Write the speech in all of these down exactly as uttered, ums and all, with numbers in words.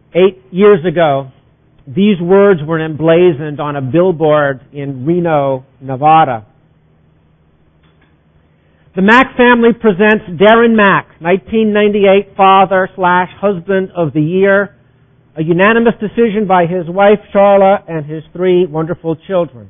Eight years ago, these words were emblazoned on a billboard in Reno, Nevada. The Mack family presents Darren Mack, nineteen ninety-eight father slash husband of the year, a unanimous decision by his wife, Charla, and his three wonderful children.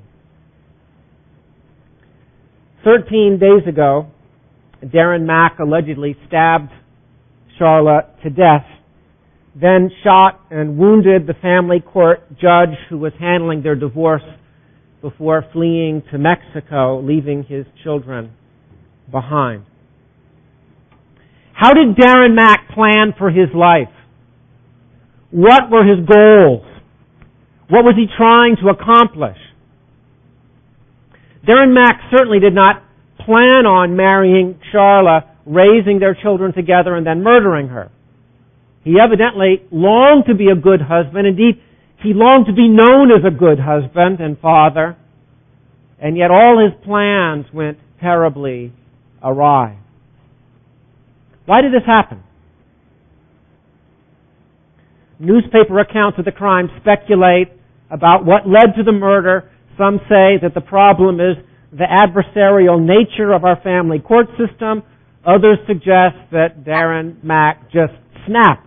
Thirteen days ago, Darren Mack allegedly stabbed Charla to death, then shot and wounded the family court judge who was handling their divorce before fleeing to Mexico, leaving his children behind. How did Darren Mack plan for his life? What were his goals? What was he trying to accomplish? Darren Mack certainly did not plan on marrying Charla, raising their children together, and then murdering her. He evidently longed to be a good husband. Indeed, he longed to be known as a good husband and father. And yet all his plans went terribly awry. Why did this happen? Newspaper accounts of the crime speculate about what led to the murder. Some say that the problem is the adversarial nature of our family court system. Others suggest that Darren Mack just snapped.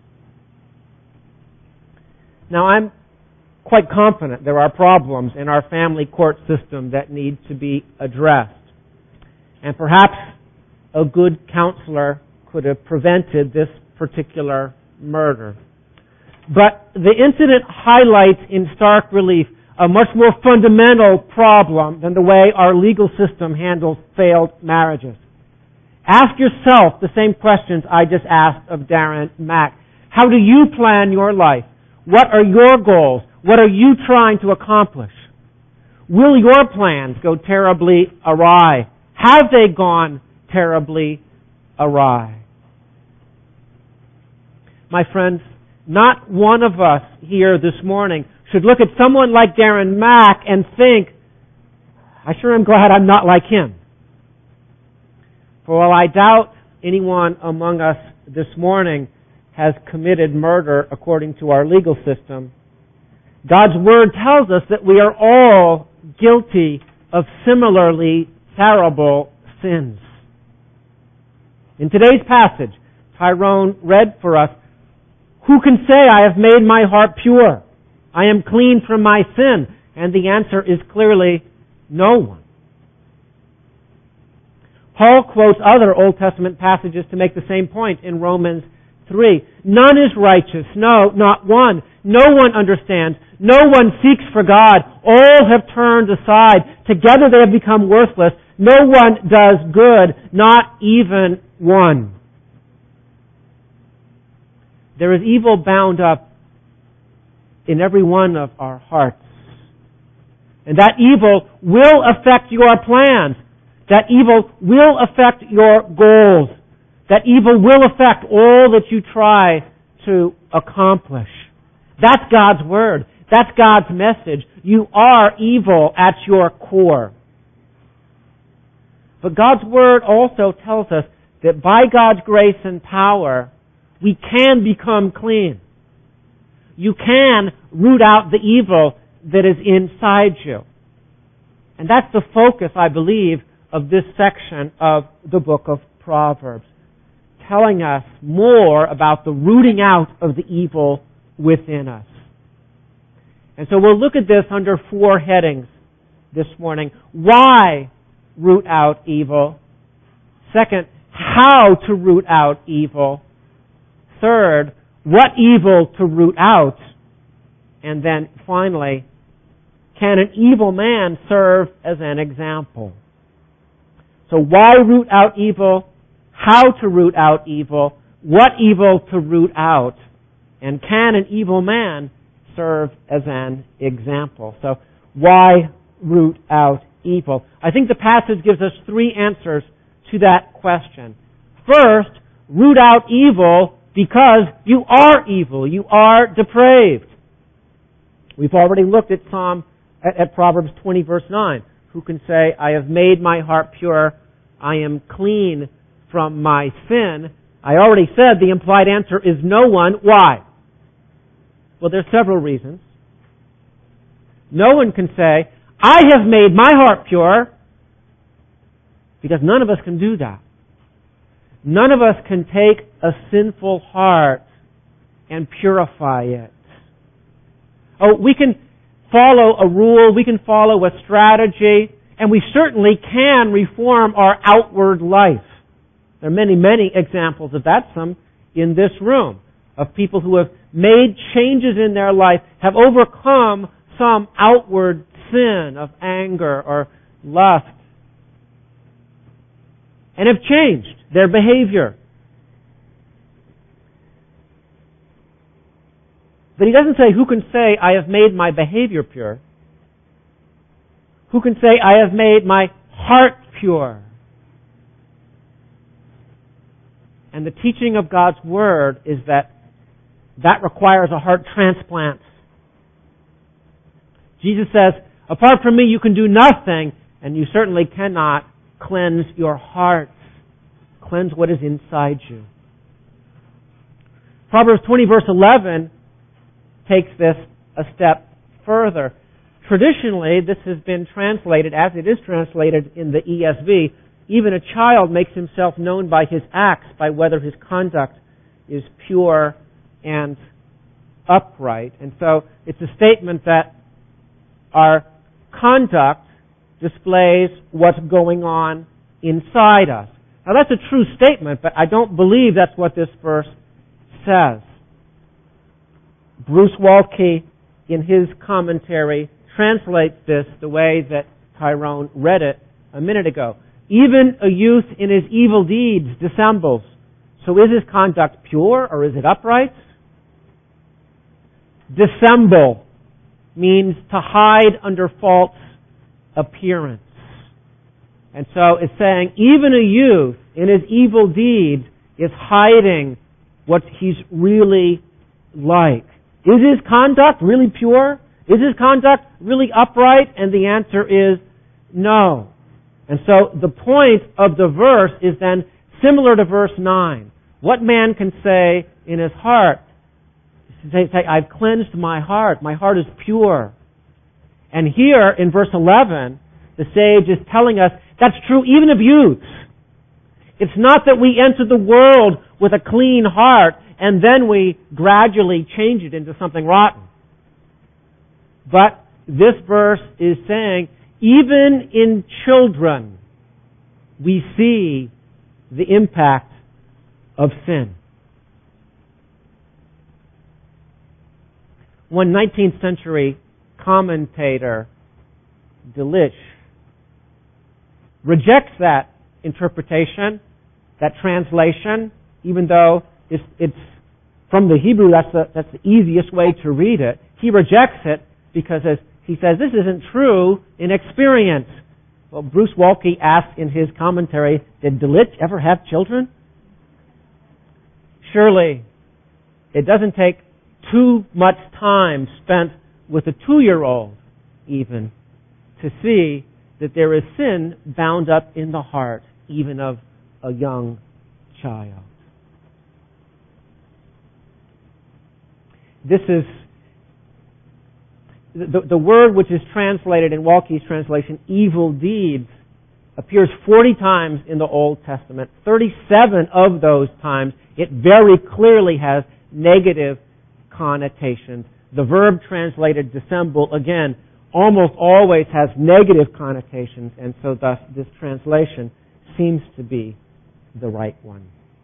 Now, I'm quite confident there are problems in our family court system that need to be addressed. And perhaps a good counselor could have prevented this particular murder. But the incident highlights in stark relief a much more fundamental problem than the way our legal system handles failed marriages. Ask yourself the same questions I just asked of Darren Mack. How do you plan your life? What are your goals? What are you trying to accomplish? Will your plans go terribly awry? Have they gone terribly awry? My friends, not one of us here this morning should look at someone like Darren Mack and think, I sure am glad I'm not like him. For while I doubt anyone among us this morning has committed murder according to our legal system, God's Word tells us that we are all guilty of similarly terrible sins. In today's passage, Tyrone read for us, who can say I have made my heart pure? I am clean from my sin. And the answer is clearly no one. Paul quotes other Old Testament passages to make the same point in Romans three. None is righteous. No, not one. No one understands. No one seeks for God. All have turned aside. Together they have become worthless. No one does good, not even one. There is evil bound up in every one of our hearts. And that evil will affect your plans. That evil will affect your goals. That evil will affect all that you try to accomplish. That's God's Word. That's God's message. You are evil at your core. But God's Word also tells us that by God's grace and power, we can become clean. You can root out the evil that is inside you. And that's the focus, I believe, of this section of the book of Proverbs, telling us more about the rooting out of the evil within us. And so we'll look at this under four headings this morning. Why root out evil? Second, how to root out evil. Third, what evil to root out? And then finally, can an evil man serve as an example? So why root out evil? How to root out evil? What evil to root out? And can an evil man serve as an example? So why root out evil? I think the passage gives us three answers to that question. First, root out evil because you are evil. You are depraved. We've already looked at Psalm at, at Proverbs twenty, verse nine. Who can say, I have made my heart pure, I am clean from my sin? I already said the implied answer is no one. Why? Well, there's several reasons. No one can say, I have made my heart pure, because none of us can do that. None of us can take a sinful heart and purify it. Oh, we can follow a rule, we can follow a strategy, and we certainly can reform our outward life. There are many, many examples of that, some in this room, of people who have made changes in their life, have overcome some outward sin of anger or lust, and have changed their behavior. But he doesn't say, who can say, I have made my behavior pure? Who can say, I have made my heart pure? And the teaching of God's Word is that that requires a heart transplant. Jesus says, apart from me you can do nothing, and you certainly cannot cleanse your hearts. Cleanse what is inside you. Proverbs twenty verse eleven takes this a step further. Traditionally, this has been translated, as it is translated in the E S V, even a child makes himself known by his acts, by whether his conduct is pure and upright. And so it's a statement that our conduct displays what's going on inside us. Now that's a true statement, but I don't believe that's what this verse says. Bruce Waltke, in his commentary, translates this the way that Tyrone read it a minute ago. Even a youth in his evil deeds dissembles. So is his conduct pure or is it upright? Dissemble means to hide under false appearance. And so it's saying even a youth in his evil deeds is hiding what he's really like. Is his conduct really pure? Is his conduct really upright? And the answer is no. And so the point of the verse is then similar to verse nine. What man can say in his heart? Say, say, I've cleansed my heart. My heart is pure. And here in verse eleven, the sage is telling us that's true even of youths. It's not that we enter the world with a clean heart and then we gradually change it into something rotten. But this verse is saying, even in children, we see the impact of sin. One nineteenth century commentator, Delitzsch, rejects that interpretation, that translation, even though it's, it's from the Hebrew, that's the, that's the easiest way to read it. He rejects it because as he says, this isn't true in experience. Well, Bruce Waltke asked in his commentary, did Delitzsch ever have children? Surely it doesn't take too much time spent with a two-year-old even to see that there is sin bound up in the heart even of a young child. This is the, the word which is translated in Waltke's translation, evil deeds, appears forty times in the Old Testament. thirty-seven of those times it very clearly has negative connotations. The verb translated dissemble, again, almost always has negative connotations, and so thus this translation seems to be the right one.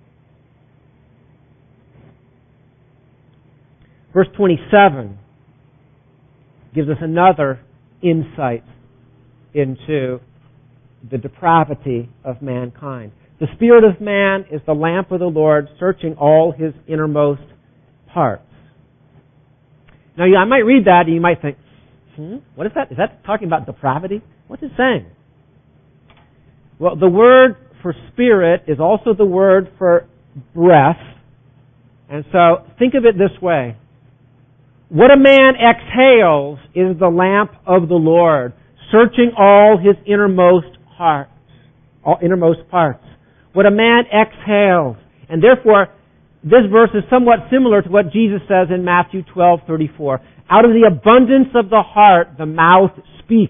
Verse twenty-seven gives us another insight into the depravity of mankind. The spirit of man is the lamp of the Lord, searching all his innermost parts. Now, I might read that and you might think, hmm, what is that? Is that talking about depravity? What's it saying? Well, the word for spirit is also the word for breath. And so think of it this way. What a man exhales is the lamp of the Lord, searching all his innermost hearts, all innermost parts. What a man exhales. And therefore, this verse is somewhat similar to what Jesus says in Matthew twelve thirty-four. Out of the abundance of the heart, the mouth speaks.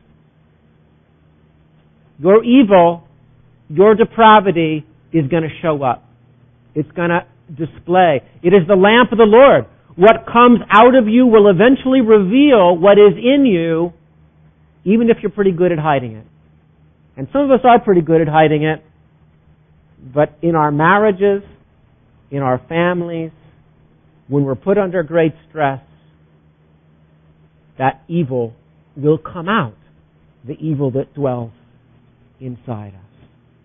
Your evil, your depravity is going to show up. It's going to display. It is the lamp of the Lord. What comes out of you will eventually reveal what is in you, even if you're pretty good at hiding it. And some of us are pretty good at hiding it, but in our marriages, in our families, when we're put under great stress, that evil will come out, the evil that dwells inside us.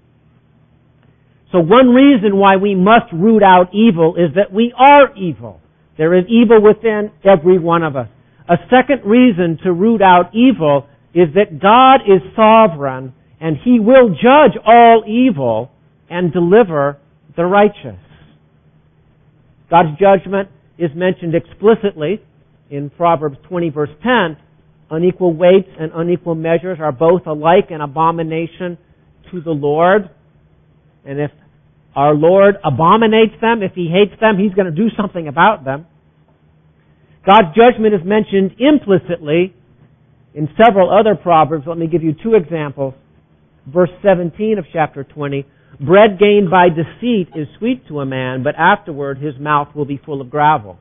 So one reason why we must root out evil is that we are evil. There is evil within every one of us. A second reason to root out evil is that God is sovereign and He will judge all evil and deliver the righteous. God's judgment is mentioned explicitly in Proverbs twenty verse ten. Unequal weights and unequal measures are both alike an abomination to the Lord. And if our Lord abominates them, if He hates them, He's going to do something about them. God's judgment is mentioned implicitly in several other Proverbs. Let me give you two examples. Verse seventeen of chapter twenty. Bread gained by deceit is sweet to a man, but afterward his mouth will be full of gravel.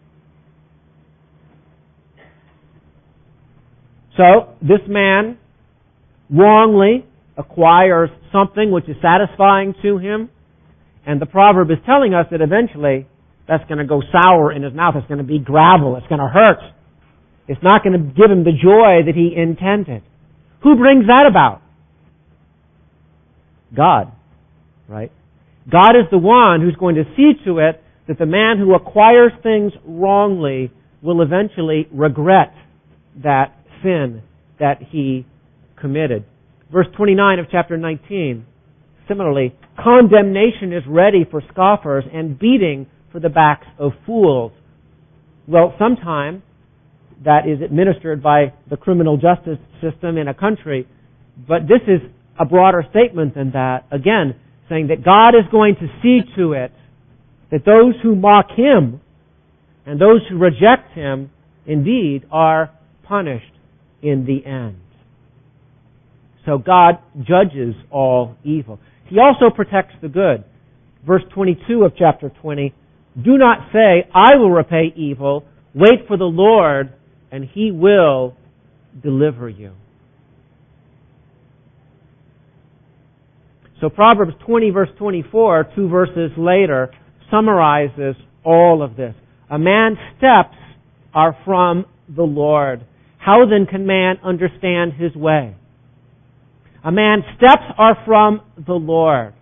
So, this man wrongly acquires something which is satisfying to him, and the proverb is telling us that eventually that's going to go sour in his mouth. It's going to be gravel. It's going to hurt. It's not going to give him the joy that he intended. Who brings that about? God, right? God is the one who's going to see to it that the man who acquires things wrongly will eventually regret that sin that he committed. Verse twenty-nine of chapter nineteen. Similarly, condemnation is ready for scoffers and beating for the backs of fools. Well, sometimes that is administered by the criminal justice system in a country, but this is a broader statement than that. Again, saying that God is going to see to it that those who mock Him and those who reject Him indeed are punished in the end. So God judges all evil. He also protects the good. Verse twenty-two of chapter twenty, do not say, I will repay evil. Wait for the Lord, and He will deliver you. So Proverbs twenty verse twenty-four, two verses later, summarizes all of this. A man's steps are from the Lord. How then can man understand his way? A man's steps are from the Lord.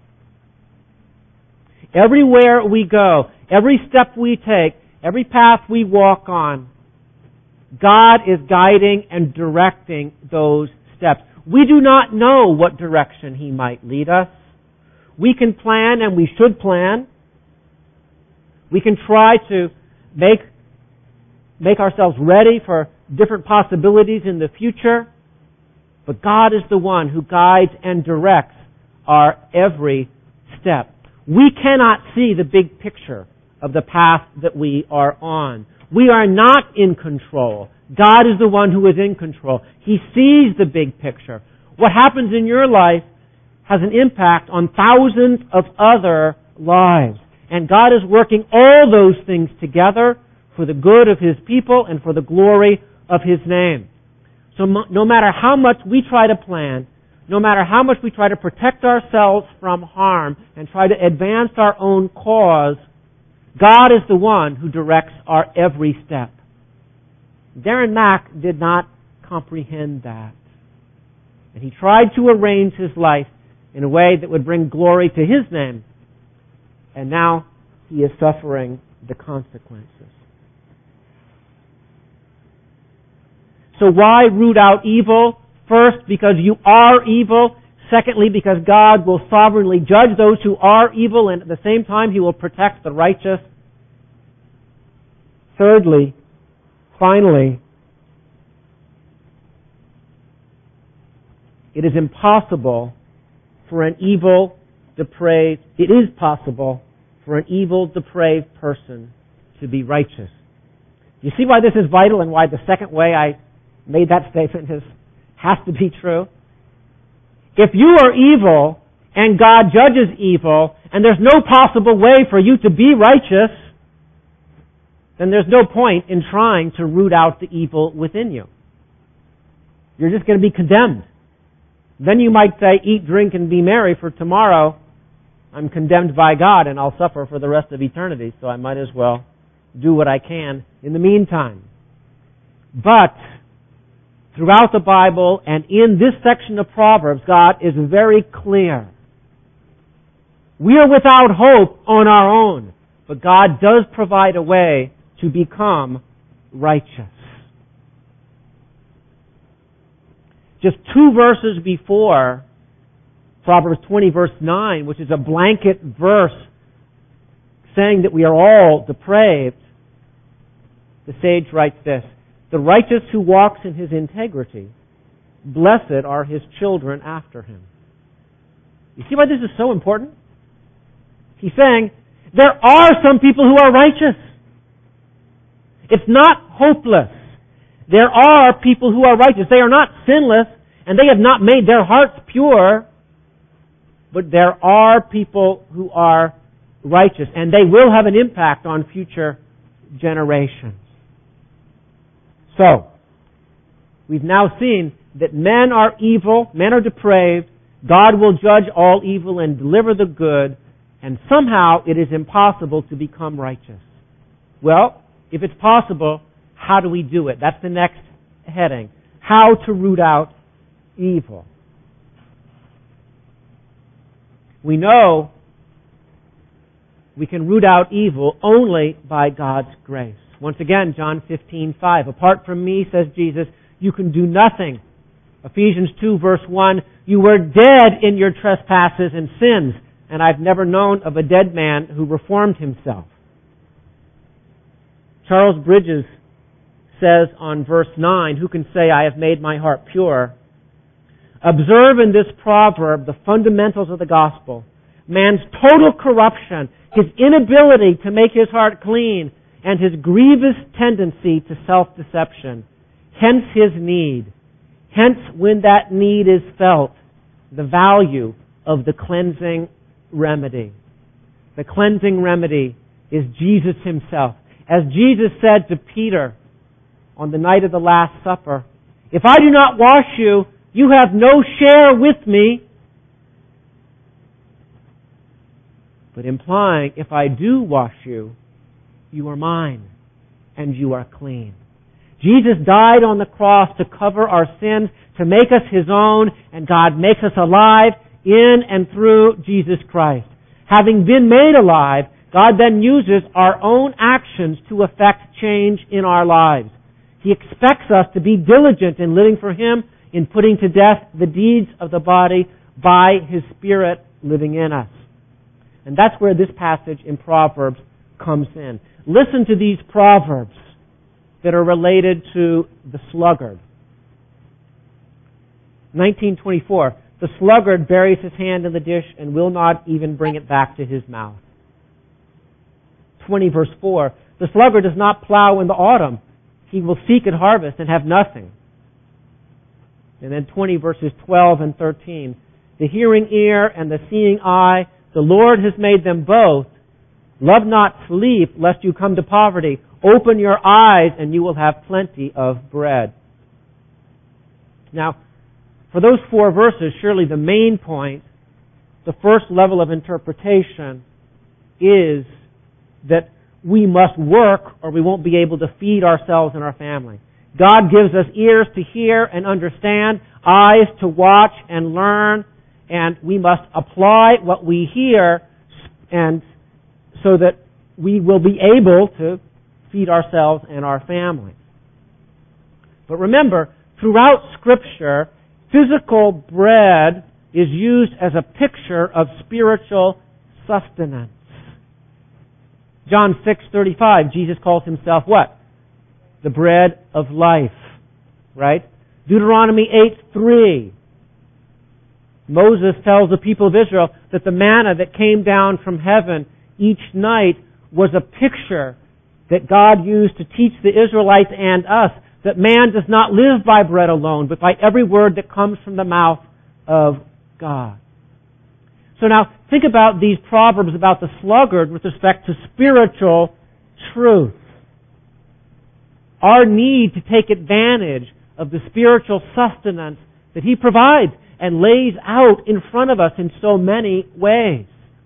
Everywhere we go, every step we take, every path we walk on, God is guiding and directing those steps. We do not know what direction He might lead us. We can plan, and we should plan. We can try to make, make ourselves ready for different possibilities in the future. But God is the one who guides and directs our every step. We cannot see the big picture of the path that we are on. We are not in control. God is the one who is in control. He sees the big picture. What happens in your life has an impact on thousands of other lives. And God is working all those things together for the good of His people and for the glory of His name. So no matter how much we try to plan, no matter how much we try to protect ourselves from harm and try to advance our own cause, God is the one who directs our every step. Darren Mack did not comprehend that. And he tried to arrange his life in a way that would bring glory to His name. And now he is suffering the consequences. So why root out evil? First, because you are evil. Secondly, because God will sovereignly judge those who are evil, and at the same time He will protect the righteous. Thirdly, finally, it is impossible for an evil, depraved, it is possible for an evil, depraved person to be righteous. You see why this is vital and why the second way I made that statement is, has to be true? If you are evil and God judges evil and there's no possible way for you to be righteous, then there's no point in trying to root out the evil within you. You're just going to be condemned. Then you might say, eat, drink, and be merry, for tomorrow I'm condemned by God and I'll suffer for the rest of eternity, so I might as well do what I can in the meantime. But throughout the Bible and in this section of Proverbs, God is very clear. We are without hope on our own, but God does provide a way to become righteous. Just two verses before Proverbs twenty, verse nine, which is a blanket verse saying that we are all depraved, the sage writes this: "The righteous who walks in his integrity, blessed are his children after him." You see why this is so important? He's saying there are some people who are righteous. It's not hopeless. There are people who are righteous. They are not sinless, and they have not made their hearts pure. But there are people who are righteous, and they will have an impact on future generations. So, we've now seen that men are evil, men are depraved, God will judge all evil and deliver the good, and somehow it is impossible to become righteous. Well, if it's possible, how do we do it? That's the next heading. How to root out evil. We know we can root out evil only by God's grace. Once again, John fifteen five. Apart from me, says Jesus, you can do nothing. Ephesians two, verse one. You were dead in your trespasses and sins, and I've never known of a dead man who reformed himself. Charles Bridges says on verse nine, who can say, I have made my heart pure? Observe in this proverb the fundamentals of the gospel. Man's total corruption, his inability to make his heart clean, and his grievous tendency to self-deception. Hence his need. Hence, when that need is felt, the value of the cleansing remedy. The cleansing remedy is Jesus himself. As Jesus said to Peter on the night of the Last Supper, if I do not wash you, you have no share with me. But implying, if I do wash you, you are mine and you are clean. Jesus died on the cross to cover our sins, to make us his own, and God makes us alive in and through Jesus Christ. Having been made alive, God then uses our own actions to effect change in our lives. He expects us to be diligent in living for him, in putting to death the deeds of the body by his Spirit living in us. And that's where this passage in Proverbs comes in. Listen to these proverbs that are related to the sluggard. nineteen twenty-four, the sluggard buries his hand in the dish and will not even bring it back to his mouth. twenty verse four, the sluggard does not plow in the autumn. He will seek at harvest and have nothing. And then twenty verses twelve and thirteen, the hearing ear and the seeing eye, the Lord has made them both. Love not sleep, lest you come to poverty. Open your eyes, and you will have plenty of bread. Now, for those four verses, surely the main point, the first level of interpretation, is that we must work or we won't be able to feed ourselves and our family. God gives us ears to hear and understand, eyes to watch and learn, and we must apply what we hear and so that we will be able to feed ourselves and our families. But remember, throughout Scripture, physical bread is used as a picture of spiritual sustenance. John six thirty-five, Jesus calls himself what? The bread of life. Right? Deuteronomy eight three. Moses tells the people of Israel that the manna that came down from heaven, each night was a picture that God used to teach the Israelites and us that man does not live by bread alone, but by every word that comes from the mouth of God. So now, think about these proverbs about the sluggard with respect to spiritual truth. Our need to take advantage of the spiritual sustenance that He provides and lays out in front of us in so many ways.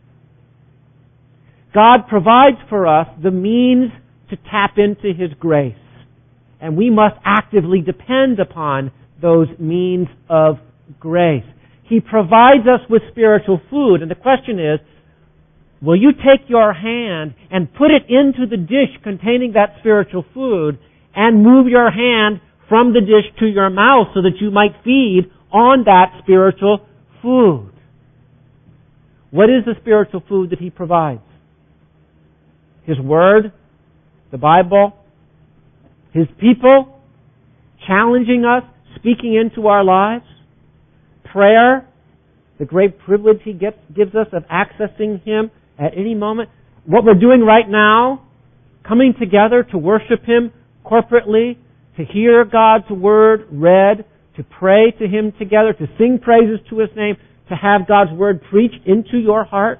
God provides for us the means to tap into His grace, and we must actively depend upon those means of grace. He provides us with spiritual food, and the question is, will you take your hand and put it into the dish containing that spiritual food and move your hand from the dish to your mouth so that you might feed on that spiritual food? What is the spiritual food that He provides? His Word, the Bible, His people, challenging us, speaking into our lives, prayer, the great privilege He gets, gives us of accessing Him at any moment, what we're doing right now, coming together to worship Him corporately, to hear God's Word read, to pray to Him together, to sing praises to His name, to have God's Word preached into your heart.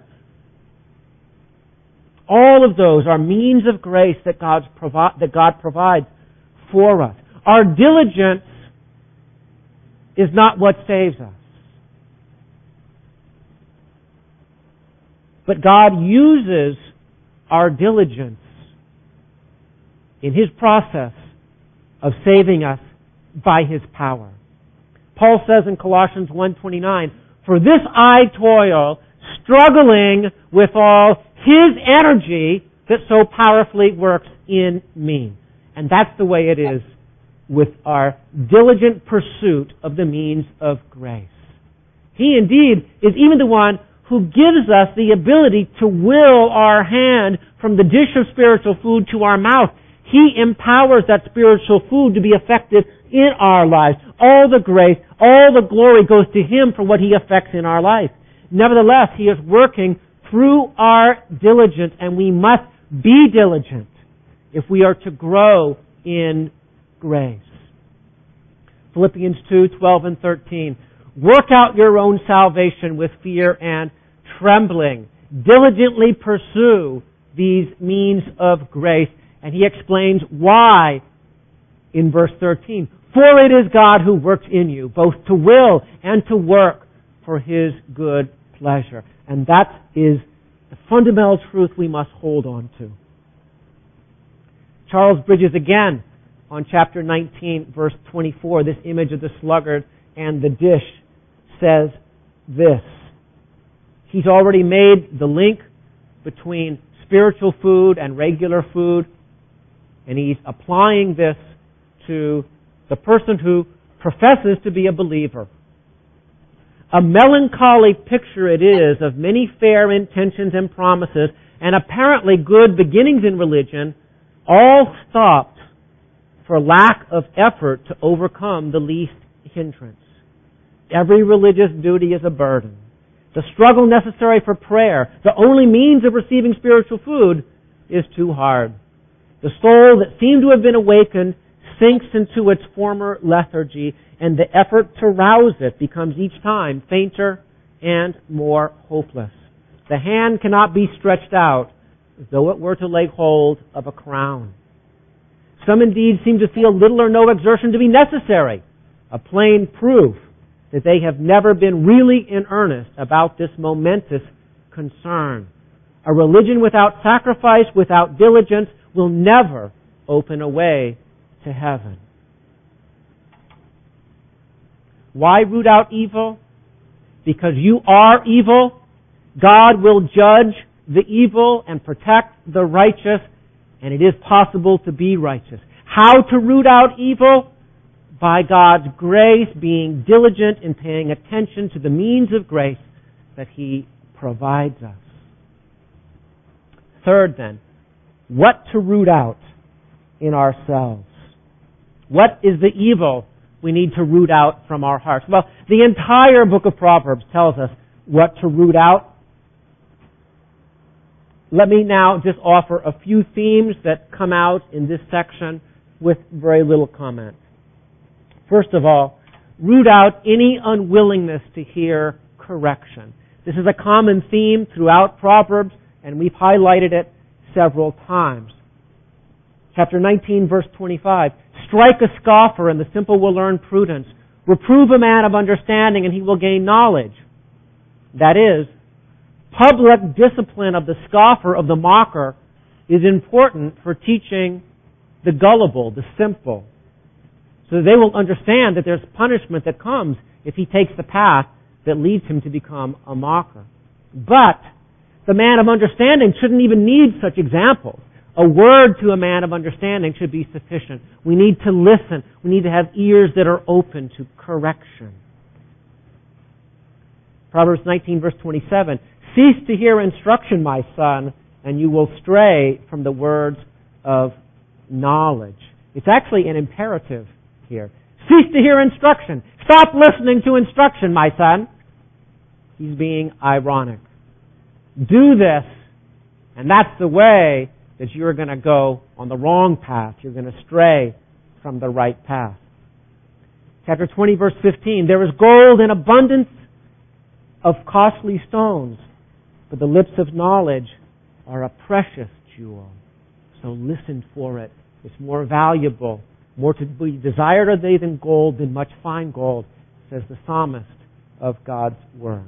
All of those are means of grace that, God's provi- that God provides for us. Our diligence is not what saves us. But God uses our diligence in His process of saving us by His power. Paul says in Colossians one twenty-nine, "For this I toil, struggling with all His energy that so powerfully works in me." And that's the way it is with our diligent pursuit of the means of grace. He indeed is even the one who gives us the ability to will our hand from the dish of spiritual food to our mouth. He empowers that spiritual food to be effective in our lives. All the grace, all the glory goes to Him for what He effects in our life. Nevertheless, He is working through our diligence, and we must be diligent if we are to grow in grace. Philippians two, twelve and thirteen. "Work out your own salvation with fear and trembling. Diligently pursue these means of grace." And he explains why in verse thirteen. "For it is God who works in you, both to will and to work for His good pleasure." And that is the fundamental truth we must hold on to. Charles Bridges again on chapter nineteen, verse twenty-four, this image of the sluggard and the dish, says this. He's already made the link between spiritual food and regular food, and he's applying this to the person who professes to be a believer. "A melancholy picture it is of many fair intentions and promises and apparently good beginnings in religion, all stopped for lack of effort to overcome the least hindrance. Every religious duty is a burden. The struggle necessary for prayer, the only means of receiving spiritual food, is too hard. The soul that seemed to have been awakened sinks into its former lethargy, and the effort to rouse it becomes each time fainter and more hopeless. The hand cannot be stretched out as though it were to lay hold of a crown. Some indeed seem to feel little or no exertion to be necessary, a plain proof that they have never been really in earnest about this momentous concern. A religion without sacrifice, without diligence, will never open a way to heaven." Why root out evil? Because you are evil. God will judge the evil and protect the righteous, and it is possible to be righteous. How to root out evil? By God's grace, being diligent in paying attention to the means of grace that He provides us. Third, then, what to root out in ourselves. What is the evil we need to root out from our hearts? Well, the entire book of Proverbs tells us what to root out. let me now just offer a few themes that come out in this section with very little comment. First of all, root out any unwillingness to hear correction. This is a common theme throughout Proverbs, and we've highlighted it several times. Chapter nineteen, verse twenty-five, strike a scoffer, and the simple will learn prudence. Reprove a man of understanding, and he will gain knowledge. That is, public discipline of the scoffer, of the mocker, is important for teaching the gullible, the simple, so that they will understand that there's punishment that comes if he takes the path that leads him to become a mocker. But the man of understanding shouldn't even need such examples. A word to a man of understanding should be sufficient. We need to listen. We need to have ears that are open to correction. Proverbs nineteen, verse twenty-seven, cease to hear instruction, my son, and you will stray from the words of knowledge. It's actually an imperative here. Cease to hear instruction. Stop listening to instruction, my son. He's being ironic. Do this, and that's the way that you're going to go on the wrong path. You're going to stray from the right path. Chapter twenty, verse fifteen, there is gold in abundance of costly stones, but the lips of knowledge are a precious jewel. So listen for it. It's more valuable, more to be desired are they than gold, than much fine gold, says the psalmist of God's words.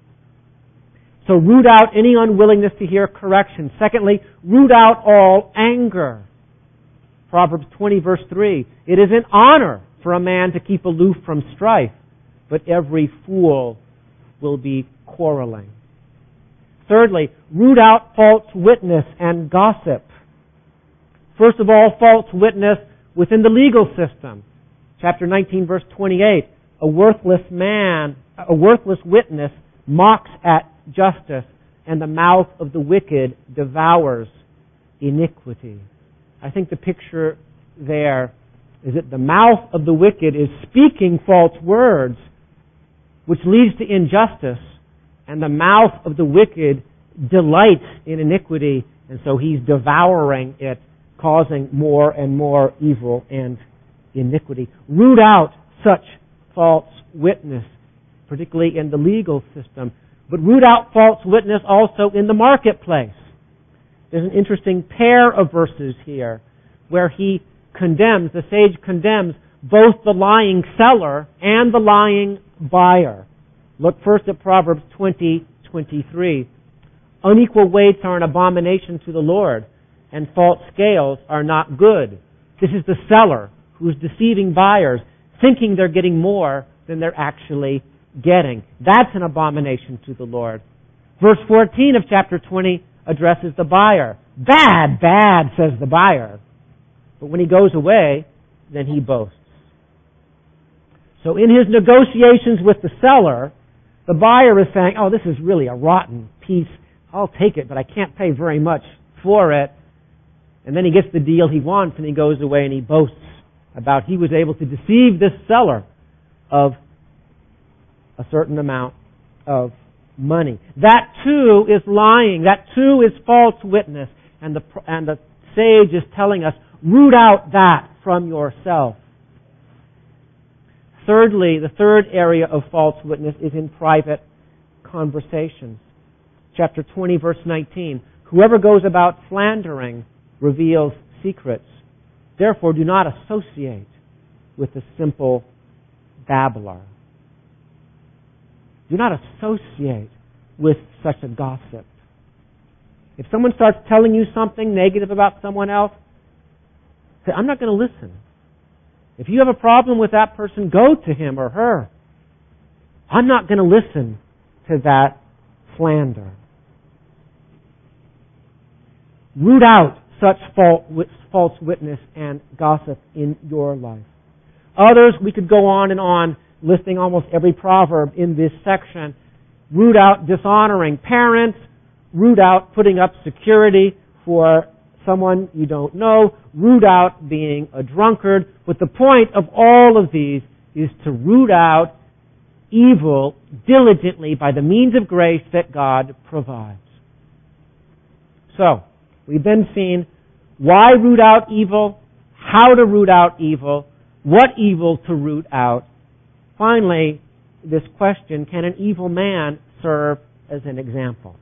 So root out any unwillingness to hear correction. Secondly, root out all anger. Proverbs twenty, verse three, it is an honor for a man to keep aloof from strife, but every fool will be quarreling. Thirdly, root out false witness and gossip. First of all, false witness within the legal system. Chapter nineteen, verse twenty-eight, a worthless man, a worthless witness mocks at justice, and the mouth of the wicked devours iniquity. I think the picture there is that the mouth of the wicked is speaking false words, which leads to injustice, and the mouth of the wicked delights in iniquity, and so he's devouring it, causing more and more evil and iniquity. Root out such false witness, particularly in the legal system, but root out false witness also in the marketplace. There's an interesting pair of verses here where he condemns, the sage condemns both the lying seller and the lying buyer. Look first at Proverbs twenty, twenty-three. Unequal weights are an abomination to the Lord, and false scales are not good. This is the seller who's deceiving buyers, thinking they're getting more than they're actually getting. That's an abomination to the Lord. Verse fourteen of chapter twenty addresses the buyer. Bad, bad, says the buyer. But when he goes away, then he boasts. So in his negotiations with the seller, the buyer is saying, oh, this is really a rotten piece. I'll take it, but I can't pay very much for it. And then he gets the deal he wants, and he goes away and he boasts about he was able to deceive this seller of a certain amount of money. That too is lying. That too is false witness. And the, and the sage is telling us, root out that from yourself. Thirdly, the third area of false witness is in private conversations. Chapter twenty, verse nineteen. Whoever goes about slandering reveals secrets. Therefore, do not associate with the simple babbler. Do not associate with such a gossip. If someone starts telling you something negative about someone else, say, I'm not going to listen. If you have a problem with that person, go to him or her. I'm not going to listen to that slander. Root out such false witness and gossip in your life. Others, we could go on and on, listing almost every proverb in this section. Root out dishonoring parents. Root out putting up security for someone you don't know. Root out being a drunkard. But the point of all of these is to root out evil diligently by the means of grace that God provides. So, we've then seen why root out evil, how to root out evil, what evil to root out. Finally, this question, can an evil man serve as an example?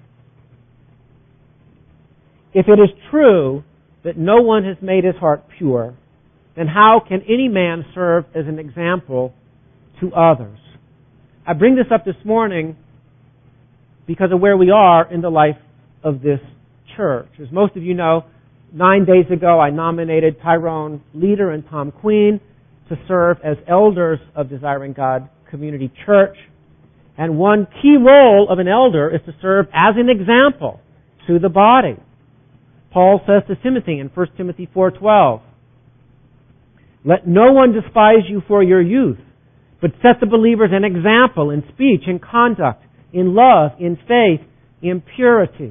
If it is true that no one has made his heart pure, then how can any man serve as an example to others? I bring this up this morning because of where we are in the life of this church. As most of you know, nine days ago I nominated Tyrone Leader and Tom Queen to serve as elders of Desiring God Community Church. And one key role of an elder is to serve as an example to the body. Paul says to Timothy in First Timothy four twelve, "Let no one despise you for your youth, but set the believers an example in speech, in conduct, in love, in faith, in purity."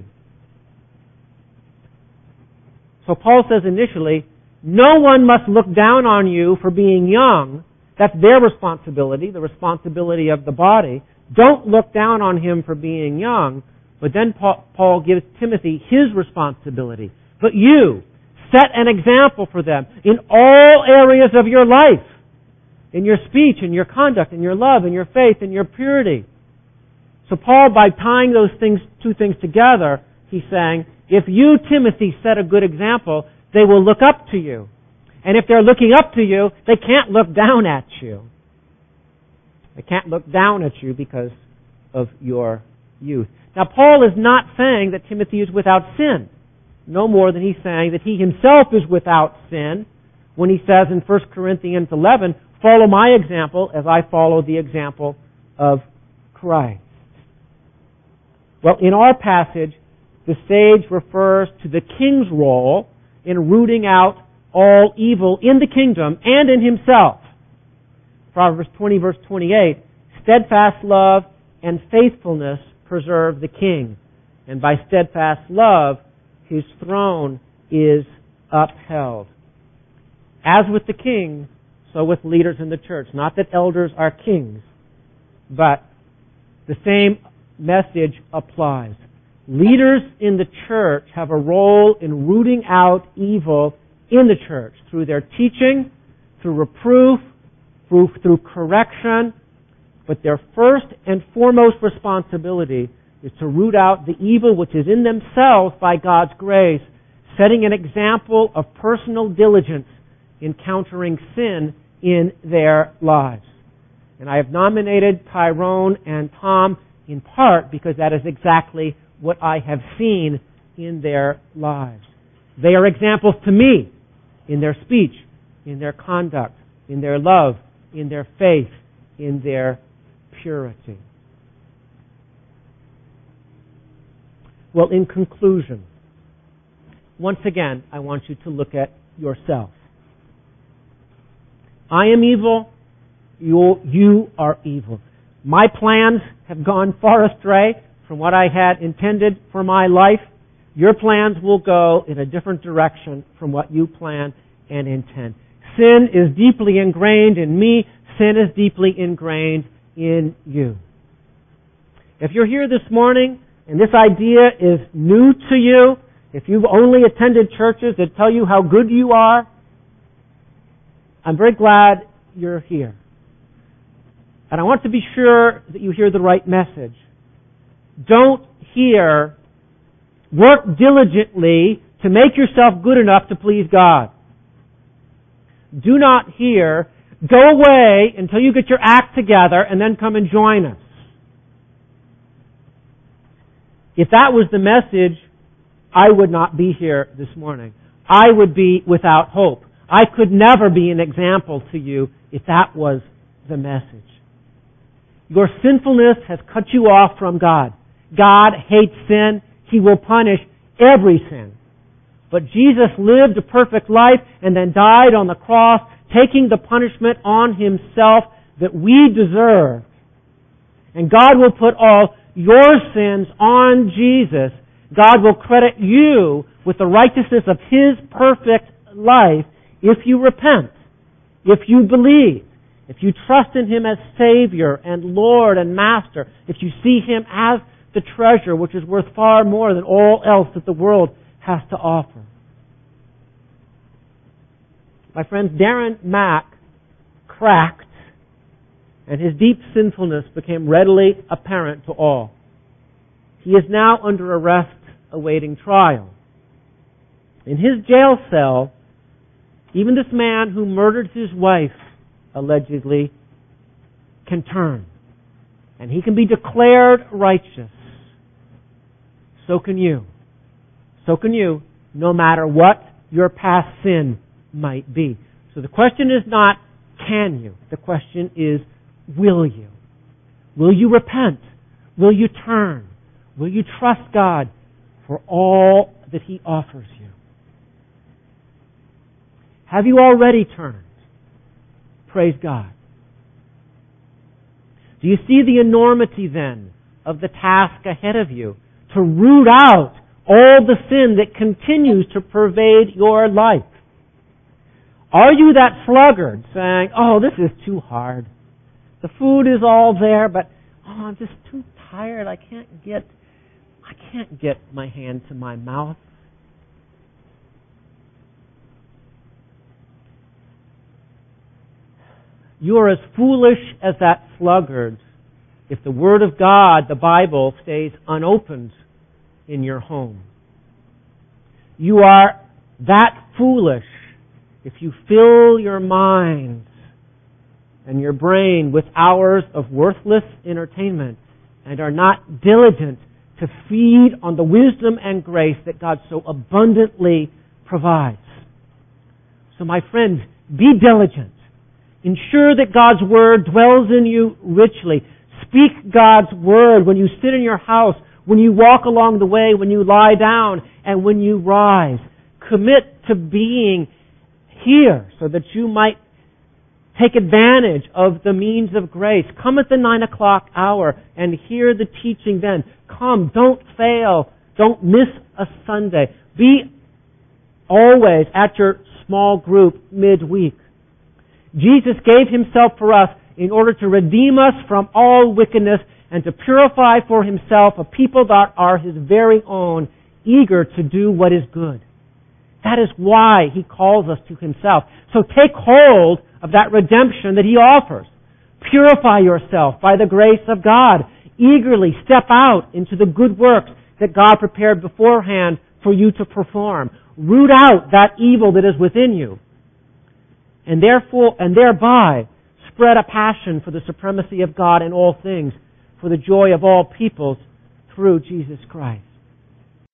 So Paul says initially, no one must look down on you for being young. That's their responsibility, the responsibility of the body. Don't look down on him for being young. But then Paul gives Timothy his responsibility. But you, set an example for them in all areas of your life. In your speech, in your conduct, in your love, in your faith, in your purity. So Paul, by tying those things, two things together, he's saying, if you, Timothy, set a good example, they will look up to you. And if they're looking up to you, they can't look down at you. They can't look down at you because of your youth. Now, Paul is not saying that Timothy is without sin. No more than he's saying that he himself is without sin when he says in First Corinthians eleven, follow my example as I follow the example of Christ. Well, in our passage, the sage refers to the king's role in rooting out all evil in the kingdom and in himself. Proverbs twenty, verse twenty-eight, steadfast love and faithfulness preserve the king, and by steadfast love his throne is upheld. As with the king, so with leaders in the church. Not that elders are kings, but the same message applies. Leaders in the church have a role in rooting out evil in the church through their teaching, through reproof, through, through correction. But their first and foremost responsibility is to root out the evil which is in themselves by God's grace, setting an example of personal diligence in countering sin in their lives. And I have nominated Tyrone and Tom in part because that is exactly what I have seen in their lives. They are examples to me in their speech, in their conduct, in their love, in their faith, in their purity. Well, in conclusion, once again, I want you to look at yourself. I am evil. You, you are evil. My plans have gone far astray from what I had intended for my life. Your plans will go in a different direction from what you plan and intend. Sin is deeply ingrained in me. Sin is deeply ingrained in you. If you're here this morning and this idea is new to you, if you've only attended churches that tell you how good you are, I'm very glad you're here. And I want to be sure that you hear the right message. Don't hear, work diligently to make yourself good enough to please God. Do not hear, go away until you get your act together and then come and join us. If that was the message, I would not be here this morning. I would be without hope. I could never be an example to you if that was the message. Your sinfulness has cut you off from God. God hates sin. He will punish every sin. But Jesus lived a perfect life and then died on the cross, taking the punishment on Himself that we deserve. And God will put all your sins on Jesus. God will credit you with the righteousness of His perfect life if you repent, if you believe, if you trust in Him as Savior and Lord and Master, if you see Him as the treasure which is worth far more than all else that the world has to offer. My friends, Darren Mack cracked, and his deep sinfulness became readily apparent to all. He is now under arrest awaiting trial. In his jail cell, even this man who murdered his wife, allegedly, can turn. And he can be declared righteous. So can you. So can you, no matter what your past sin might be. So the question is not, can you? The question is, will you? Will you repent? Will you turn? Will you trust God for all that He offers you? Have you already turned? Praise God. Do you see the enormity then of the task ahead of you to root out all the sin that continues to pervade your life? Are you that sluggard saying, oh, this is too hard. The food is all there, but oh, I'm just too tired. I can't get I can't get my hand to my mouth. You are as foolish as that sluggard if the Word of God, the Bible, stays unopened in your home. You are that foolish if you fill your mind and your brain with hours of worthless entertainment and are not diligent to feed on the wisdom and grace that God so abundantly provides. So my friends, be diligent. Ensure that God's Word dwells in you richly. Speak God's Word when you sit in your house, when you walk along the way, when you lie down, and when you rise. Commit to being here so that you might take advantage of the means of grace. Come at the nine o'clock hour and hear the teaching then. Come, don't fail. Don't miss a Sunday. Be always at your small group midweek. Jesus gave Himself for us in order to redeem us from all wickedness and to purify for Himself a people that are His very own, eager to do what is good. That is why He calls us to Himself. So take hold of that redemption that He offers. Purify yourself by the grace of God. Eagerly step out into the good works that God prepared beforehand for you to perform. Root out that evil that is within you. And therefore, and thereby spread a passion for the supremacy of God in all things, for the joy of all peoples through Jesus Christ.